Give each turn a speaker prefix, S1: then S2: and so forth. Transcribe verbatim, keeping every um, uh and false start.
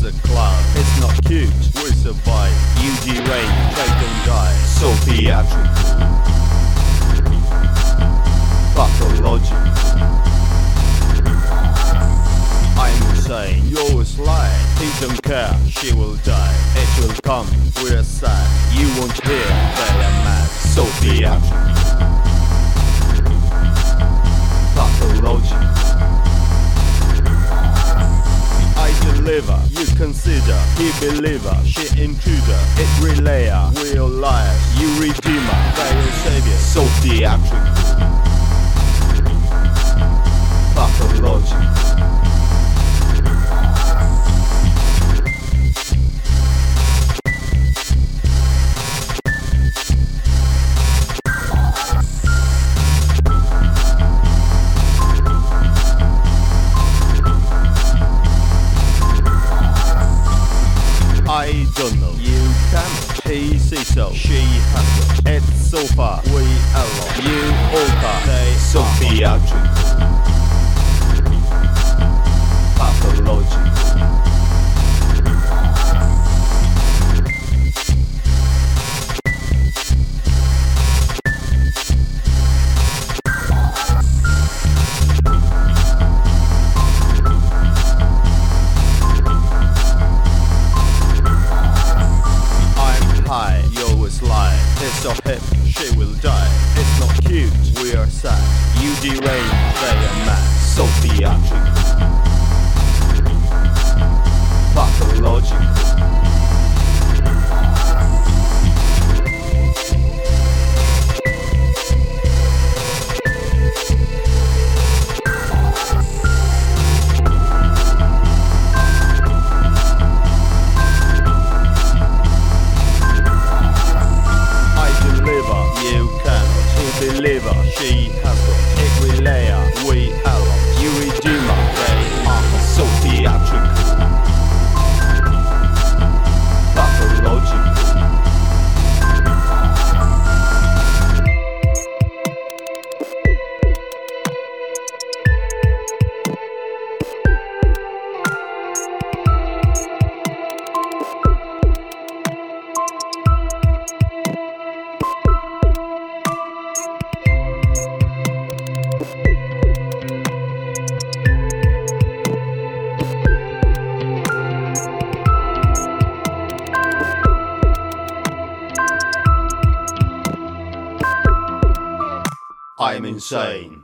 S1: a clown. It's not cute, we survive. You deranged, I don't die. So theatrical, pathological. I'm insane, you're always lying. He don't care, she will die. It will come, we're sad. You won't hear, they are mad. So theatrical, pathological. I deliver, you consider. He believer, she intruder. It relayer, we all liars. You redeemer, they all savior. So theatrical, pathological. I don't know, you cannot. He sees so, she has it. It's so far, we alone. You all can, they so theatrical, pathological. You always lie, it's so hip, she will die. It's not cute, we are sad. You deranged, they are mad. So theatrical, pathological. Believer, she has got it. Relayer, we alone. You redeemer, they are so theatrical, pathological. I'm insane.